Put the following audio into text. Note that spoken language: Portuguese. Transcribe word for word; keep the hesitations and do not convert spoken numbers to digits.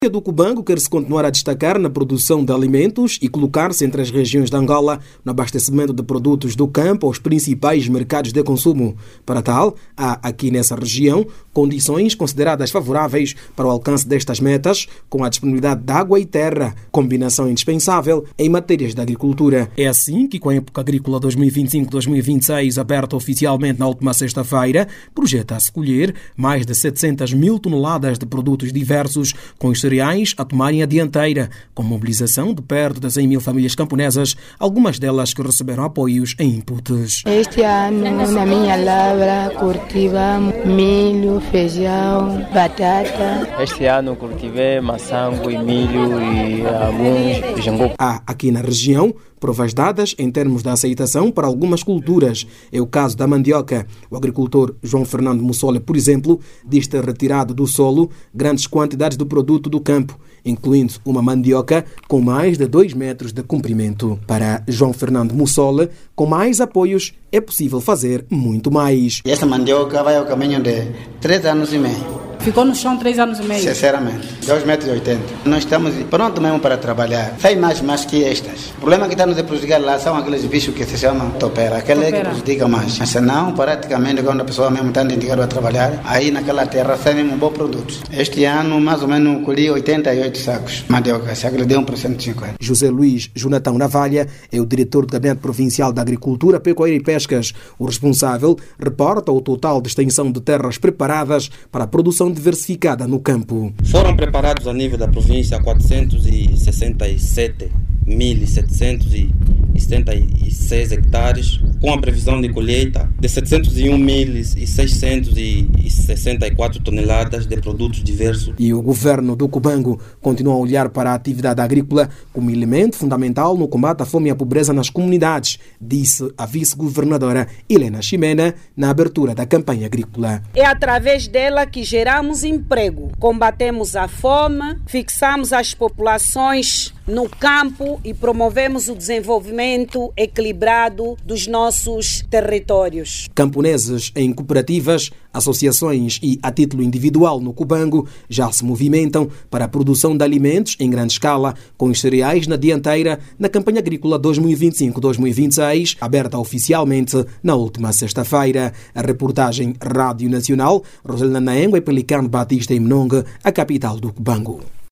A do Cubango quer se continuar a destacar na produção de alimentos e colocar-se entre as regiões de Angola no abastecimento de produtos do campo aos principais mercados de consumo. Para tal, há aqui nessa região condições consideradas favoráveis para o alcance destas metas, com a disponibilidade de água e terra, combinação indispensável em matérias de agricultura. É assim que, com a época agrícola dois mil e vinte e cinco dois mil e vinte e seis aberta oficialmente na última sexta-feira, projeta-se colher mais de setecentas mil toneladas de produtos diversos, com os cereais a tomarem a dianteira, com mobilização de perto de cem mil famílias camponesas, algumas delas que receberam apoios em inputs. Este ano, na minha lavra, cultivamos milho, feijão, batata. Este ano cultivei maçango e milho e alguns jango. Há aqui na região provas dadas em termos de aceitação para algumas culturas. É o caso da mandioca. O agricultor João Fernando Mussola, por exemplo, diz ter retirado do solo grandes quantidades do produto do campo, incluindo uma mandioca com mais de dois metros de comprimento. Para João Fernando Mussola, com mais apoios é possível fazer muito mais. Essa mandioca vai ao caminho de três anos e meio. Ficou no chão três anos e meio. Sinceramente, dois metros e oitenta. Nós estamos prontos mesmo para trabalhar. Faz mais, mais que estas. O problema que está nos a prejudicar lá são aqueles bichos que se chamam topera. Aquele é que prejudica mais. Mas senão, praticamente, quando a pessoa mesmo está dedicada a trabalhar, aí naquela terra sai mesmo um bom produto. Este ano, mais ou menos, colhi oitenta e oito sacos. Mandioca, se agradeu um por cento de cinquenta. José Luís Jonatão Navalha é o diretor do Gabinete Provincial da Agricultura, Pecuária e Pescas. O responsável reporta o total de extensão de terras preparadas para a produção diversificada no campo. Foram preparados a nível da província quatrocentos e sessenta e sete mil setecentos e setenta e seis hectares, com a previsão de colheita de setecentos e um mil seiscentos e sessenta e quatro toneladas de produtos diversos. E o governo do Cubango continua a olhar para a atividade agrícola como elemento fundamental no combate à fome e à pobreza nas comunidades, disse a vice-governadora Helena Ximena na abertura da campanha agrícola. É através dela que geramos emprego, combatemos a fome, fixamos as populações no campo e promovemos o desenvolvimento equilibrado dos nossos territórios. Camponeses em cooperativas, associações e a título individual no Cubango já se movimentam para a produção de alimentos em grande escala, com os cereais na dianteira na campanha agrícola dois mil e vinte e cinco dois mil e vinte e seis, aberta oficialmente na última sexta-feira. A reportagem Rádio Nacional, Roselina Naengua e Pelicano Batista em Mnongue, a capital do Cubango.